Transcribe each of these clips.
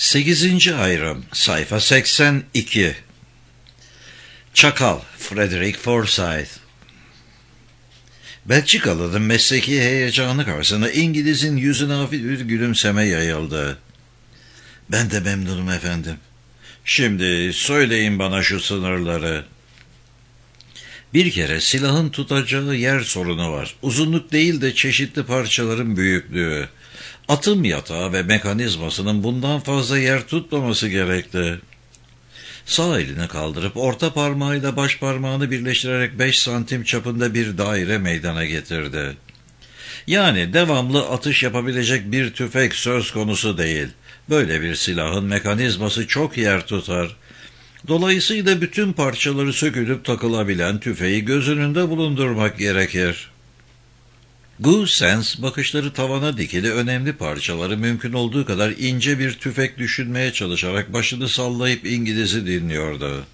8. ayrım, sayfa 82. Çakal, Frederick Forsyth. Belçikalı'nın mesleki heyecanı karşısında İngiliz'in yüzüne hafif bir gülümseme yayıldı. "Ben de memnunum efendim. Şimdi söyleyin bana şu sınırları." Bir kere silahın tutacağı yer sorunu var. Uzunluk değil de çeşitli parçaların büyüklüğü. Atım yatağı ve mekanizmasının bundan fazla yer tutmaması gerekli. Sağ elini kaldırıp orta parmağıyla baş parmağını birleştirerek 5 santim çapında bir daire meydana getirdi. Yani devamlı atış yapabilecek bir tüfek söz konusu değil. Böyle bir silahın mekanizması çok yer tutar. Dolayısıyla bütün parçaları sökülüp takılabilen tüfeği göz önünde bulundurmak gerekir. Goossens bakışları tavana dikili önemli parçaları mümkün olduğu kadar ince bir tüfek düşünmeye çalışarak başını sallayıp İngiliz'i dinliyordu.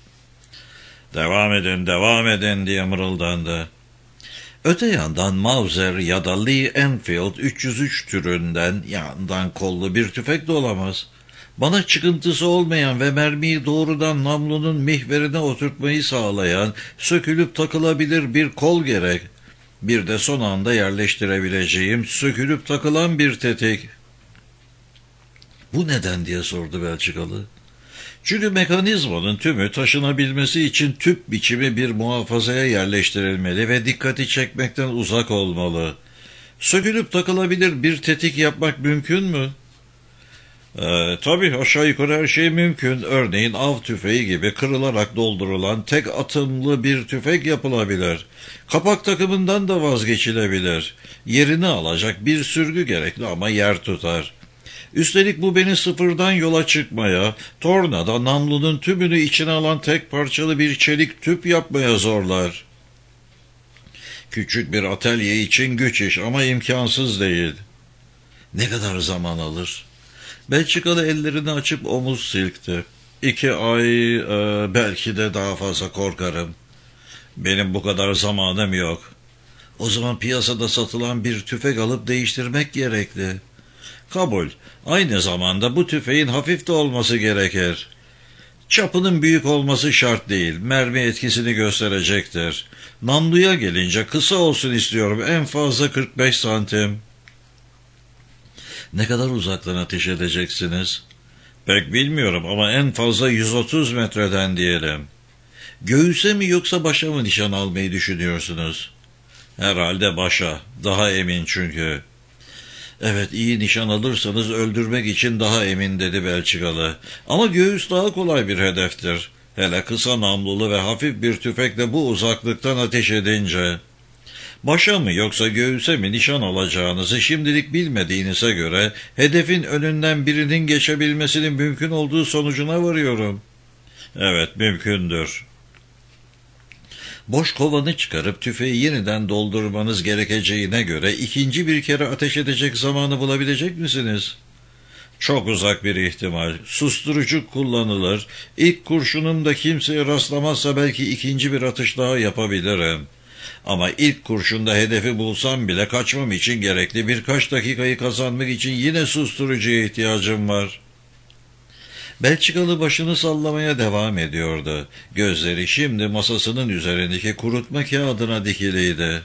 Devam edin diye mırıldandı. Öte yandan Mauser ya da Lee Enfield 303 türünden yandan kollu bir tüfek de olamaz. Bana çıkıntısı olmayan ve mermiyi doğrudan namlunun mihverine oturtmayı sağlayan, sökülüp takılabilir bir kol gerek. Bir de son anda yerleştirebileceğim, sökülüp takılan bir tetik. "Bu neden?" diye sordu Belçikalı. "Çünkü mekanizmanın tümü taşınabilmesi için tüp biçimi bir muhafazaya yerleştirilmeli ve dikkati çekmekten uzak olmalı. Sökülüp takılabilir bir tetik yapmak mümkün mü?" Tabii aşağı yukarı her şey mümkün. Örneğin av tüfeği gibi kırılarak doldurulan tek atımlı bir tüfek yapılabilir. Kapak takımından da vazgeçilebilir. Yerini alacak bir sürgü gerekli ama yer tutar. Üstelik bu beni sıfırdan yola çıkmaya, tornada namlunun tümünü içine alan tek parçalı bir çelik tüp yapmaya zorlar. Küçük bir atölye için güç iş ama imkansız değil. Ne kadar zaman alır? Belçikalı ellerini açıp omuz silkti. 2 ay, belki de daha fazla, korkarım. Benim bu kadar zamanım yok. O zaman piyasada satılan bir tüfek alıp değiştirmek gerekli. Kabul. Aynı zamanda bu tüfeğin hafif de olması gerekir. Çapının büyük olması şart değil. Mermi etkisini gösterecektir. Namluya gelince kısa olsun istiyorum. En fazla 45 santim. Ne kadar uzaktan ateş edeceksiniz? Pek bilmiyorum ama en fazla 130 metreden diyelim. Göğüse mi yoksa başa mı nişan almayı düşünüyorsunuz? Herhalde başa. Daha emin çünkü. Evet, iyi nişan alırsanız öldürmek için daha emin, dedi Belçikalı. Ama göğüs daha kolay bir hedeftir. Hele kısa namlulu ve hafif bir tüfekle bu uzaklıktan ateş edince. Başa mı yoksa göğüse mi nişan alacağınızı şimdilik bilmediğinize göre hedefin önünden birinin geçebilmesinin mümkün olduğu sonucuna varıyorum. Evet, mümkündür. Boş kovanı çıkarıp tüfeği yeniden doldurmanız gerekeceğine göre ikinci bir kere ateş edecek zamanı bulabilecek misiniz? Çok uzak bir ihtimal. Susturucu kullanılır. İlk kurşunum da kimseye rastlamazsa belki ikinci bir atış daha yapabilirim. Ama ilk kurşunda hedefi bulsam bile kaçmam için gerekli birkaç dakikayı kazanmak için yine susturucuya ihtiyacım var. Belçikalı başını sallamaya devam ediyordu. Gözleri şimdi masasının üzerindeki kurutma kağıdına dikiliydi.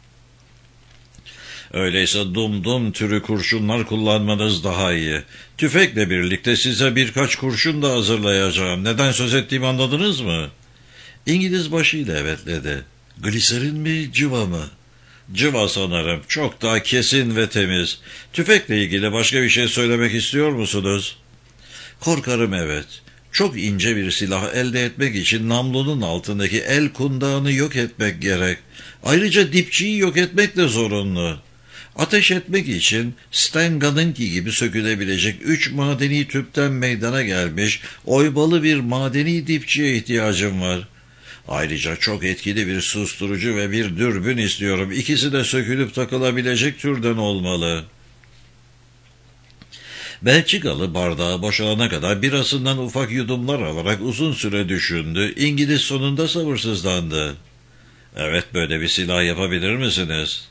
Öyleyse dumdum türü kurşunlar kullanmanız daha iyi. Tüfekle birlikte size birkaç kurşun da hazırlayacağım. Neden söz ettiğimi anladınız mı? İngiliz başıyla evetledi. Gliserin mi, cıva mı? Cıva sanırım. Çok daha kesin ve temiz. Tüfekle ilgili başka bir şey söylemek istiyor musunuz? Korkarım evet. Çok ince bir silah elde etmek için namlunun altındaki el kundağını yok etmek gerek. Ayrıca dipçiyi yok etmek de zorunlu. Ateş etmek için Stengan'ınki gibi sökülebilecek 3 madeni tüpten meydana gelmiş oybalı bir madeni dipçiye ihtiyacım var. Ayrıca çok etkili bir susturucu ve bir dürbün istiyorum. İkisi de sökülüp takılabilecek türden olmalı. Belçikalı bardağı boşalana kadar birasından ufak yudumlar alarak uzun süre düşündü. İngiliz sonunda sabırsızlandı. Evet, böyle bir silah yapabilir misiniz?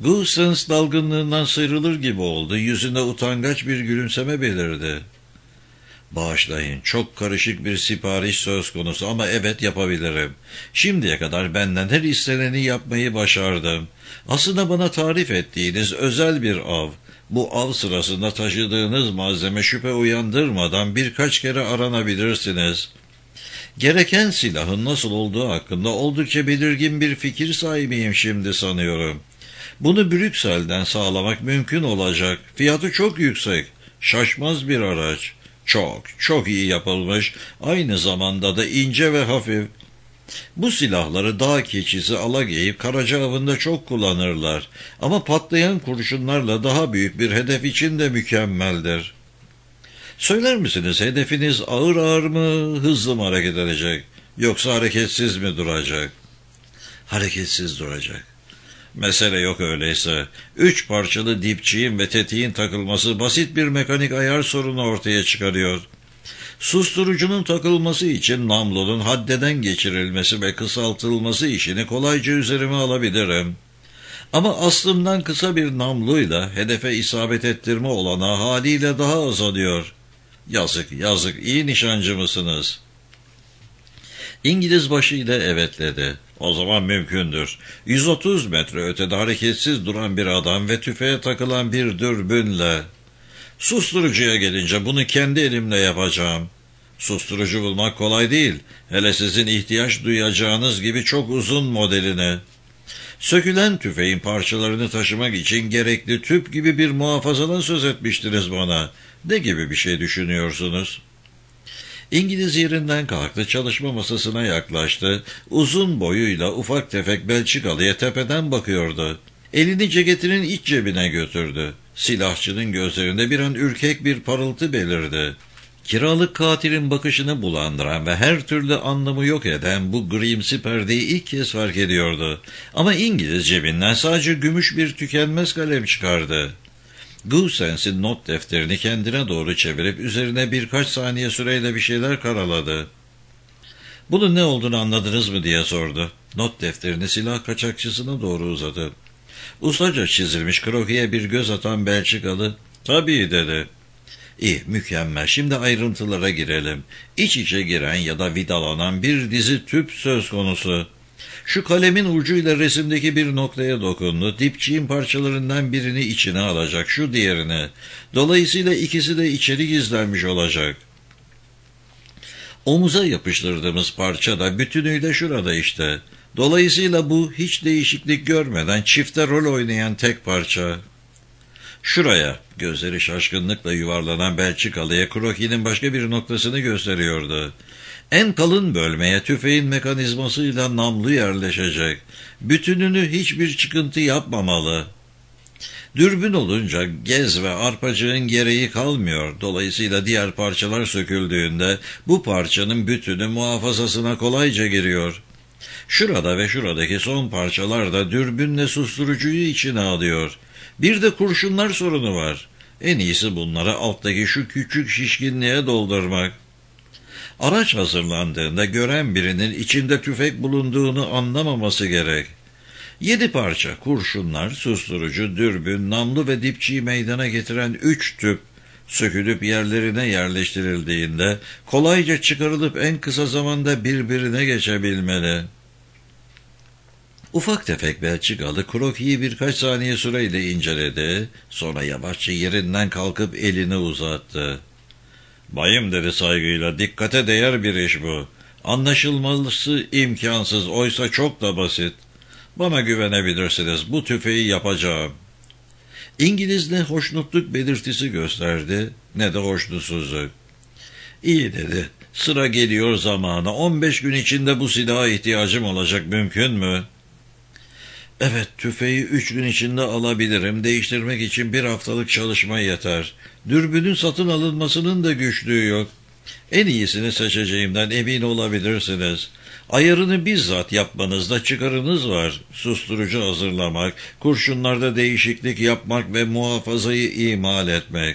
Goossens dalgınlığından sıyrılır gibi oldu. Yüzünde utangaç bir gülümseme belirdi. Bağışlayın, çok karışık bir sipariş söz konusu ama evet yapabilirim. Şimdiye kadar benden her isteneni yapmayı başardım. Aslında bana tarif ettiğiniz özel bir av. Bu av sırasında taşıdığınız malzeme şüphe uyandırmadan birkaç kere aranabilirsiniz. Gereken silahın nasıl olduğu hakkında oldukça belirgin bir fikir sahibiyim şimdi sanıyorum. Bunu Brüksel'den sağlamak mümkün olacak. Fiyatı çok yüksek. Şaşmaz bir araç. Çok, çok iyi yapılmış. Aynı zamanda da ince ve hafif. Bu silahları dağ keçisi alageyik karaca avında çok kullanırlar. Ama patlayan kurşunlarla daha büyük bir hedef için de mükemmeldir. Söyler misiniz, hedefiniz ağır ağır mı, hızlı mı hareket edecek? Yoksa hareketsiz mi duracak? Hareketsiz duracak. Mesele yok öyleyse. 3 parçalı dipçiğin ve tetiğin takılması basit bir mekanik ayar sorunu ortaya çıkarıyor. Susturucunun takılması için namlunun haddeden geçirilmesi ve kısaltılması işini kolayca üzerime alabilirim. Ama aslımdan kısa bir namluyla hedefe isabet ettirme olanağı haliyle daha azalıyor. Yazık, yazık, iyi nişancı mısınız? İngiliz başıyla evetledi. O zaman mümkündür. 130 metre ötede hareketsiz duran bir adam ve tüfeğe takılan bir dürbünle. Susturucuya gelince bunu kendi elimle yapacağım. Susturucu bulmak kolay değil. Hele sizin ihtiyaç duyacağınız gibi çok uzun modelini. Sökülen tüfeğin parçalarını taşımak için gerekli tüp gibi bir muhafazadan söz etmiştiniz bana. Ne gibi bir şey düşünüyorsunuz? İngiliz yerinden kalktı, çalışma masasına yaklaştı. Uzun boyuyla ufak tefek Belçikalı'ya tepeden bakıyordu. Elini ceketinin iç cebine götürdü. Silahçının gözlerinde bir an ürkek bir parıltı belirdi. Kiralık katilin bakışını bulandıran ve her türlü anlamı yok eden bu grimsi perdeyi ilk kez fark ediyordu. Ama İngiliz cebinden sadece gümüş bir tükenmez kalem çıkardı. Goosen's'in not defterini kendine doğru çevirip üzerine birkaç saniye süreyle bir şeyler karaladı. "Bunun ne olduğunu anladınız mı?" diye sordu. Not defterini silah kaçakçısına doğru uzadı. Ustaca çizilmiş krokiye bir göz atan Belçikalı, "Tabii," dedi. "İyi, mükemmel. Şimdi ayrıntılara girelim. İç içe giren ya da vidalanan bir dizi tüp söz konusu. Şu kalemin ucuyla resimdeki bir noktaya dokundu. Dipçiğin parçalarından birini içine alacak, şu diğerini. Dolayısıyla ikisi de içeri gizlenmiş olacak. Omuza yapıştırdığımız parça da bütünüyle şurada işte. Dolayısıyla bu hiç değişiklik görmeden çifte rol oynayan tek parça. Şuraya," gözleri şaşkınlıkla yuvarlanan Belçikalı'ya krokinin başka bir noktasını gösteriyordu. "En kalın bölmeye tüfeğin mekanizmasıyla namlu yerleşecek. Bütününü hiçbir çıkıntı yapmamalı. Dürbün olunca gez ve arpacığın gereği kalmıyor. Dolayısıyla diğer parçalar söküldüğünde bu parçanın bütünü muhafazasına kolayca giriyor. Şurada ve şuradaki son parçalar da dürbünle susturucuyu içine alıyor. Bir de kurşunlar sorunu var. En iyisi bunları alttaki şu küçük şişkinliğe doldurmak. Araç hazırlandığında gören birinin içinde tüfek bulunduğunu anlamaması gerek. 7 parça kurşunlar, susturucu, dürbün, namlu ve dipçiyi meydana getiren 3 tüp sökülüp yerlerine yerleştirildiğinde kolayca çıkarılıp en kısa zamanda birbirine geçebilmeli." Ufak tefek Belçikalı krokiyi birkaç saniye süreyle inceledi, sonra yavaşça yerinden kalkıp elini uzattı. "Bayım," dedi saygıyla, "dikkate değer bir iş bu. Anlaşılması imkansız, oysa çok da basit. Bana güvenebilirsiniz, bu tüfeği yapacağım." İngiliz ne hoşnutluk belirtisi gösterdi, ne de hoşnutsuzluk. "İyi," dedi, "sıra geliyor zamana. 15 gün içinde bu silaha ihtiyacım olacak, mümkün mü?" "Evet, tüfeği 3 gün içinde alabilirim. Değiştirmek için 1 haftalık çalışma yeter. Dürbünün satın alınmasının da güçlüğü yok. En iyisini seçeceğimden emin olabilirsiniz. Ayarını bizzat yapmanızda çıkarınız var. Susturucu hazırlamak, kurşunlarda değişiklik yapmak ve muhafazayı imal etmek.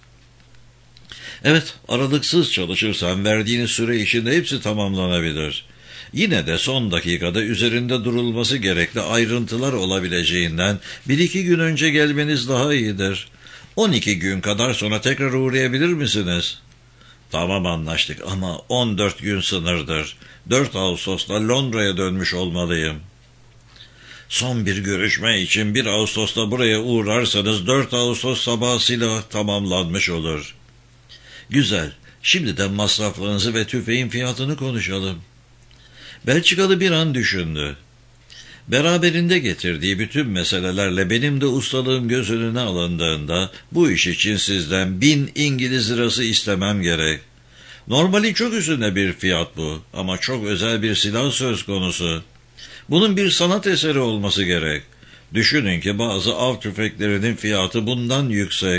Evet, aralıksız çalışırsan verdiğiniz süre içinde hepsi tamamlanabilir. Yine de son dakikada üzerinde durulması gerekli ayrıntılar olabileceğinden 1-2 gün önce gelmeniz daha iyidir. 12 gün kadar sonra tekrar uğrayabilir misiniz?" Tamam, anlaştık ama 14 gün sınırdır. 4 Ağustos'ta Londra'ya dönmüş olmalıyım. Son bir görüşme için 1 Ağustos'ta buraya uğrarsanız 4 Ağustos sabahı silah tamamlanmış olur. Güzel. Şimdiden masraflarınızı ve tüfeğin fiyatını konuşalım. Belçikalı bir an düşündü. Beraberinde getirdiği bütün meselelerle benim de ustalığım göz önüne alındığında bu iş için sizden 1000 İngiliz lirası istemem gerek. Normali çok üstünde bir fiyat bu ama çok özel bir silah söz konusu. Bunun bir sanat eseri olması gerek. Düşünün ki bazı av tüfeklerinin fiyatı bundan yüksek.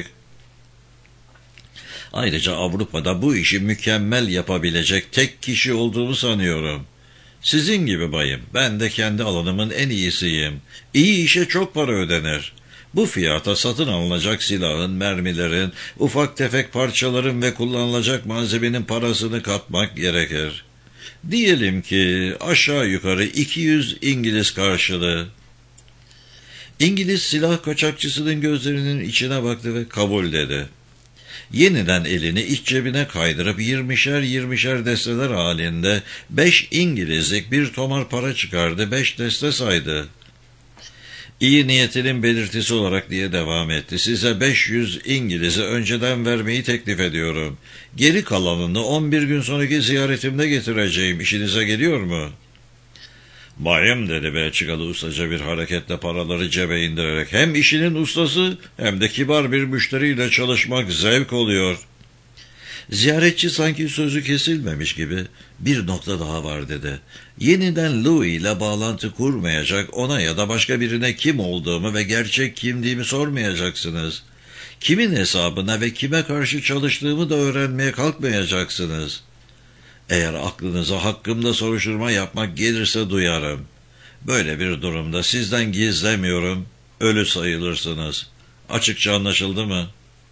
Ayrıca Avrupa'da bu işi mükemmel yapabilecek tek kişi olduğumu sanıyorum. Sizin gibi bayım, ben de kendi alanımın en iyisiyim. İyi işe çok para ödenir. Bu fiyata satın alınacak silahın, mermilerin, ufak tefek parçaların ve kullanılacak malzemenin parasını katmak gerekir. Diyelim ki aşağı yukarı 200 İngiliz karşılığı. İngiliz silah kaçakçısının gözlerinin içine baktı ve kabul dedi. Yeniden elini iç cebine kaydırıp 20'şer desteler halinde 5 İngilizlik bir tomar para çıkardı, 5 deste saydı. İyi niyetinin belirtisi olarak diye devam etti. Size 500 İngiliz'i önceden vermeyi teklif ediyorum. Geri kalanını 11 gün sonraki ziyaretimde getireceğim. İşinize geliyor mu? Bayım, dedi Belçikalı ustaca bir hareketle paraları cebe indirerek. Hem işinin ustası hem de kibar bir müşteriyle çalışmak zevk oluyor. Ziyaretçi sanki sözü kesilmemiş gibi bir nokta daha var dedi. Yeniden Louis ile bağlantı kurmayacak, ona ya da başka birine kim olduğumu ve gerçek kimliğimi sormayacaksınız. Kimin hesabına ve kime karşı çalıştığımı da öğrenmeye kalkmayacaksınız. Eğer aklınıza hakkımda soruşturma yapmak gelirse duyarım. Böyle bir durumda sizden gizlemiyorum, ölü sayılırsınız. Açıkça anlaşıldı mı?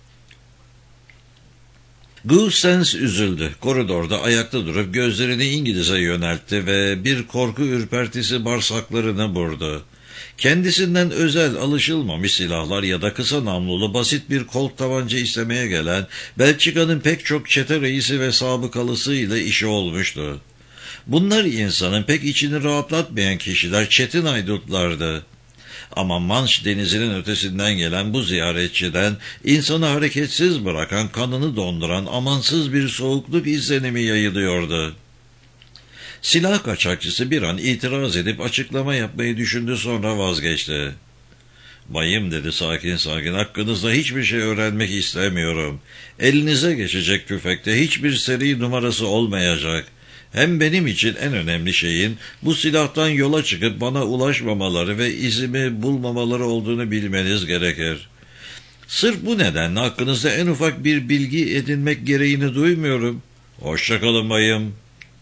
Goossens üzüldü. Koridorda ayakta durup gözlerini İngiliz'e yöneltti ve bir korku ürpertisi bağırsaklarını burdu. Kendisinden özel alışılmamış silahlar ya da kısa namlulu basit bir kolt tabanca istemeye gelen Belçika'nın pek çok çete reisi ve sabıkalısıyla işi olmuştu. Bunlar insanın pek içini rahatlatmayan kişiler, çetin haydutlardı. Ama Manş denizinin ötesinden gelen bu ziyaretçiden insanı hareketsiz bırakan, kanını donduran amansız bir soğukluk izlenimi yayılıyordu. Silah kaçakçısı bir an itiraz edip açıklama yapmayı düşündü, sonra vazgeçti. Bayım, dedi sakin sakin, hakkınızda hiçbir şey öğrenmek istemiyorum. Elinize geçecek tüfekte hiçbir seri numarası olmayacak. Hem benim için en önemli şeyin bu silahtan yola çıkıp bana ulaşmamaları ve izimi bulmamaları olduğunu bilmeniz gerekir. Sırf bu nedenle hakkınızda en ufak bir bilgi edinmek gereğini duymuyorum. Hoşça kalın bayım.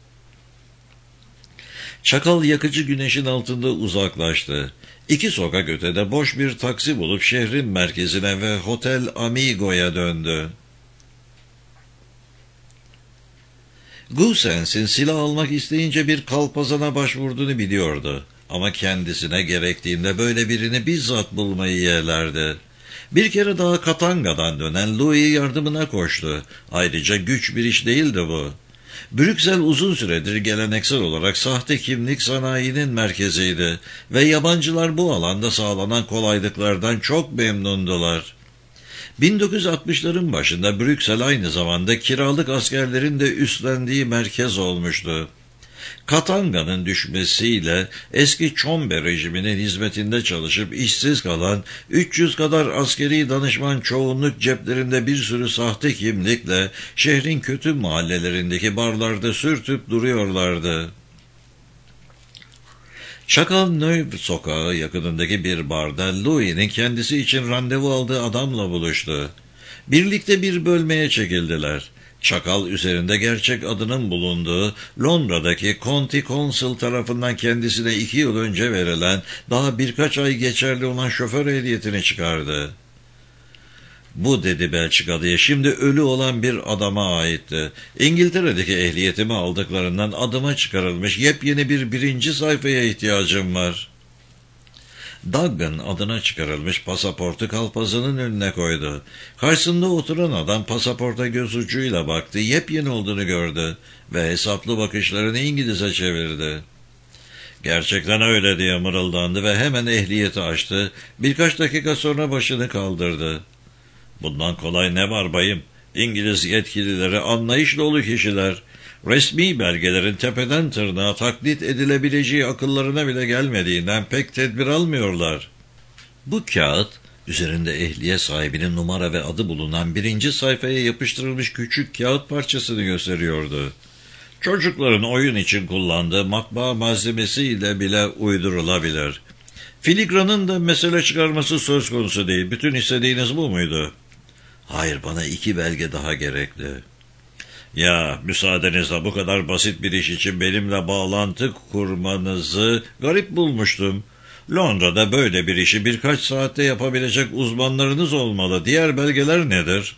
Çakal yakıcı güneşin altında uzaklaştı. 2 sokak ötede boş bir taksi bulup şehrin merkezine ve Hotel Amigo'ya döndü. Goossens'in silah almak isteyince bir kalpazana başvurduğunu biliyordu. Ama kendisine gerektiğinde böyle birini bizzat bulmayı yeğlerdi. Bir kere daha Katanga'dan dönen Louis yardımına koştu. Ayrıca güç bir iş değildi bu. Brüksel uzun süredir geleneksel olarak sahte kimlik sanayinin merkeziydi ve yabancılar bu alanda sağlanan kolaylıklardan çok memnundular. 1960'ların başında Brüksel aynı zamanda kiralık askerlerin de üstlendiği merkez olmuştu. Katanga'nın düşmesiyle eski Çombe rejiminin hizmetinde çalışıp işsiz kalan 300 kadar askeri danışman çoğunluk ceplerinde bir sürü sahte kimlikle şehrin kötü mahallelerindeki barlarda sürtüp duruyorlardı. Çakal Neuve sokağı yakınındaki bir barda Louis'nin kendisi için randevu aldığı adamla buluştu. Birlikte bir bölmeye çekildiler. Çakal üzerinde gerçek adının bulunduğu Londra'daki County Council tarafından kendisine 2 yıl önce verilen, daha birkaç ay geçerli olan şoför ehliyetini çıkardı. Bu, dedi Belçikalı'ya, şimdi ölü olan bir adama aitti. İngiltere'deki ehliyetimi aldıklarından adıma çıkarılmış yepyeni bir 1. sayfaya ihtiyacım var. Duggan adına çıkarılmış pasaportu kalpazının önüne koydu. Karşısında oturan adam pasaporta göz ucuyla baktı, yepyeni olduğunu gördü ve hesaplı bakışlarını İngiliz'e çevirdi. Gerçekten öyle diye mırıldandı ve hemen ehliyeti açtı. Birkaç dakika sonra başını kaldırdı. Bundan kolay ne var bayım? İngiliz yetkilileri anlayış dolu kişiler. Resmi belgelerin tepeden tırnağa taklit edilebileceği akıllarına bile gelmediğinden pek tedbir almıyorlar. Bu kağıt, üzerinde ehliyet sahibinin numara ve adı bulunan 1. sayfaya yapıştırılmış küçük kağıt parçasını gösteriyordu. Çocukların oyun için kullandığı matbaa malzemesiyle bile uydurulabilir. Filigranın da mesele çıkarması söz konusu değil. Bütün istediğiniz bu muydu? Hayır, bana 2 belge daha gerekli. Ya, müsaadenizle bu kadar basit bir iş için benimle bağlantı kurmanızı garip bulmuştum. Londra'da böyle bir işi birkaç saatte yapabilecek uzmanlarınız olmalı. Diğer belgeler nedir?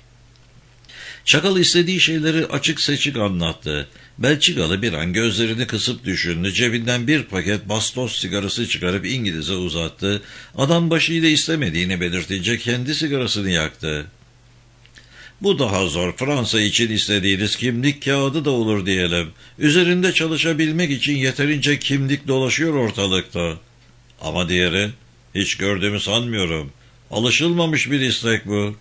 Çakal istediği şeyleri açık seçik anlattı. Belçikalı bir an gözlerini kısıp düşündü. Cebinden bir paket bastos sigarası çıkarıp İngiliz'e uzattı. Adam başıyla istemediğini belirtince kendi sigarasını yaktı. Bu daha zor. Fransa için istediğiniz kimlik kağıdı da olur diyelim. Üzerinde çalışabilmek için yeterince kimlik dolaşıyor ortalıkta. Ama diğeri, hiç gördüğümü sanmıyorum. Alışılmamış bir istek bu.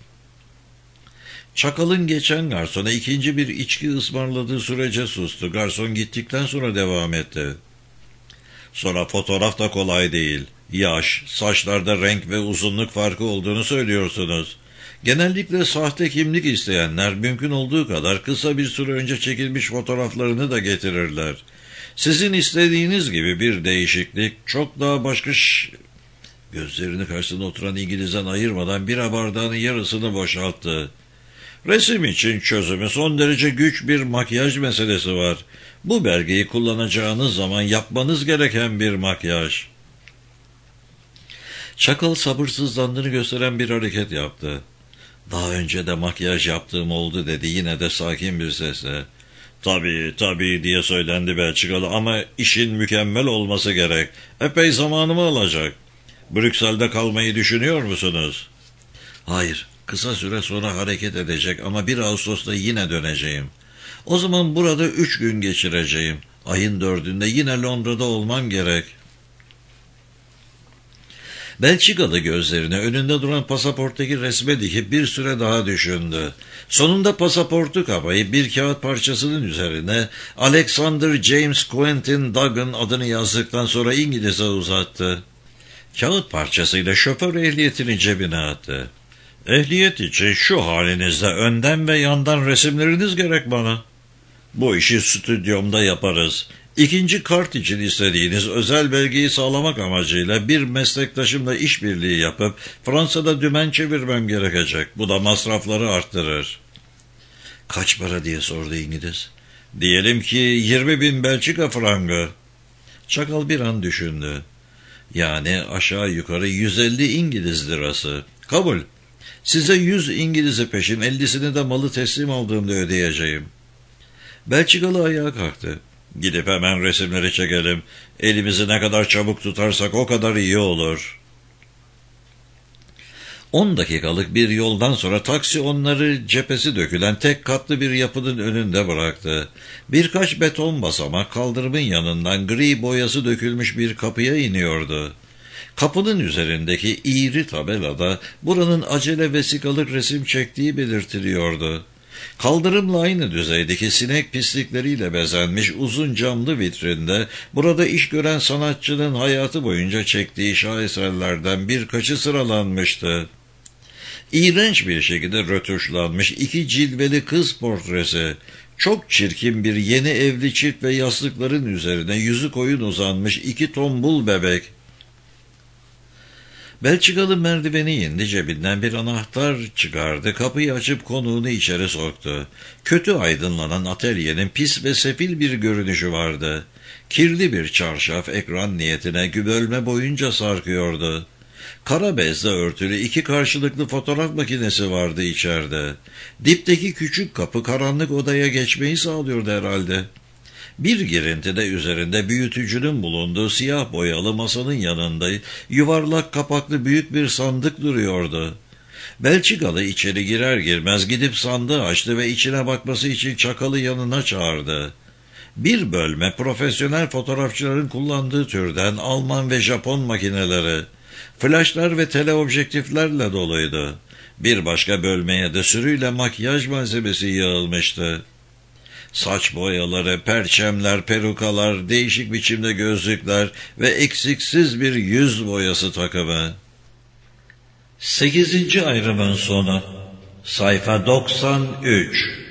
Çakalın geçen garsona 2. bir içki ısmarladığı sürece sustu. Garson gittikten sonra devam etti. Sonra fotoğraf da kolay değil. Yaş, saçlarda renk ve uzunluk farkı olduğunu söylüyorsunuz. Genellikle sahte kimlik isteyenler mümkün olduğu kadar kısa bir süre önce çekilmiş fotoğraflarını da getirirler. Sizin istediğiniz gibi bir değişiklik çok daha başka Gözlerini karşısında oturan İngiliz'den ayırmadan bira bardağının yarısını boşalttı. Resim için çözümü son derece güç bir makyaj meselesi var. Bu belgeyi kullanacağınız zaman yapmanız gereken bir makyaj. Çakal sabırsızlandığını gösteren bir hareket yaptı. Daha önce de makyaj yaptığım oldu dedi yine de sakin bir sesle. Tabii diye söylendi Belçikalı ama işin mükemmel olması gerek. Epey zamanımı alacak. Brüksel'de kalmayı düşünüyor musunuz? Hayır, kısa süre sonra hareket edecek ama 1 Ağustos'ta yine döneceğim. O zaman burada 3 gün geçireceğim. Ayın 4'ünde yine Londra'da olmam gerek. Belçikalı gözlerini önünde duran pasaporttaki resme dikip bir süre daha düşündü. Sonunda pasaportu kapayıp bir kağıt parçasının üzerine Alexander James Quentin Duggan adını yazdıktan sonra İngiliz'e uzattı. Kağıt parçasıyla şoför ehliyetini cebine attı. Ehliyet için şu halinizde önden ve yandan resimleriniz gerek bana. Bu işi stüdyomda yaparız. 2. kart için istediğiniz özel belgeyi sağlamak amacıyla bir meslektaşımla işbirliği yapıp Fransa'da dümen çevirmem gerekecek. Bu da masrafları arttırır. Kaç para diye sordu İngiliz. Diyelim ki 20.000 Belçika frangı. Çakal bir an düşündü. Yani aşağı yukarı 150 İngiliz lirası. Kabul. Size 100 İngiliz'i peşin 50'sini de malı teslim aldığımda ödeyeceğim. Belçikalı ayağa kalktı. Gidip hemen resimleri çekelim. Elimizi ne kadar çabuk tutarsak o kadar iyi olur. 10 dakikalık bir yoldan sonra taksi onları cephesi dökülen tek katlı bir yapının önünde bıraktı. Birkaç beton basamak kaldırımın yanından gri boyası dökülmüş bir kapıya iniyordu. Kapının üzerindeki iğri tabelada buranın acele vesikalık resim çektiği belirtiliyordu. Kaldırımla aynı düzeydeki sinek pislikleriyle bezenmiş uzun camlı vitrinde burada iş gören sanatçının hayatı boyunca çektiği şaheserlerden birkaçı sıralanmıştı. İğrenç bir şekilde rötuşlanmış 2 cilveli kız portresi, çok çirkin bir yeni evli çift ve yastıkların üzerine yüzü koyun uzanmış 2 tombul bebek. Belçikalı merdiveni indi, cebinden bir anahtar çıkardı, kapıyı açıp konuğunu içeri soktu. Kötü aydınlanan atölyenin pis ve sefil bir görünüşü vardı. Kirli bir çarşaf ekran niyetine bölme boyunca sarkıyordu. Kara bezle örtülü 2 karşılıklı fotoğraf makinesi vardı içeride. Dipteki küçük kapı karanlık odaya geçmeyi sağlıyordu herhalde. Bir girintide üzerinde büyütücünün bulunduğu siyah boyalı masanın yanında yuvarlak kapaklı büyük bir sandık duruyordu. Belçikalı içeri girer girmez gidip sandığı açtı ve içine bakması için çakalı yanına çağırdı. Bir bölme profesyonel fotoğrafçıların kullandığı türden Alman ve Japon makineleri, flaşlar ve teleobjektiflerle doluydu. Bir başka bölmeye de sürüyle makyaj malzemesi yığılmıştı. Saç boyaları, perçemler, perukalar, değişik biçimde gözlükler ve eksiksiz bir yüz boyası takımı. 8. ayrımın sonu. Sayfa 93.